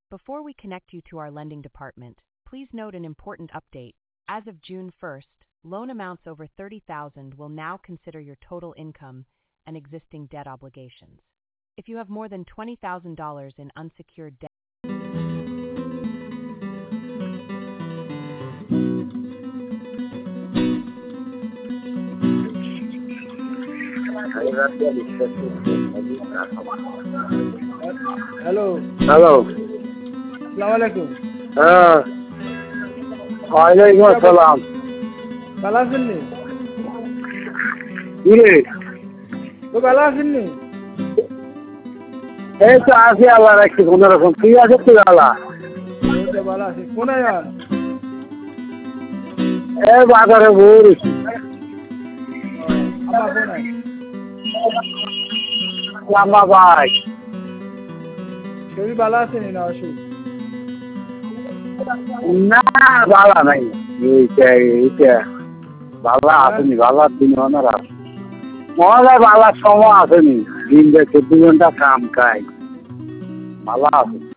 Before we connect you to our lending department, please note an important update. As of June 1st, loan amounts over $30,000 will now consider your total income and existing debt obligations. If you have more than $20,000 in unsecured debt, hello, hello. আসসালামু আলাইকুম। হ্যাঁ, ওয়ালাইকুম আসসালাম। ভালো আছেন নি? কি রে? তো ভালো আছেন নি? এই তো আছি আল্লাহ রাখছি কোনো রকম। তুই আছিস তো আল্লাহ? এই তো ভালো আছি। কোনায় যান? এই বাজারে ঘুরি। আম্মা কোনায়? লাম্বা ভাই। শরীর ভালো আছে নি না অসুখ? না ভালো নাই। এইটা ভালো আসেনি, ভালো দিন অনার আছে। মনে ভালো সময় আসেনি। দিন 24 ঘন্টা কাম খাই। ভালো আছে।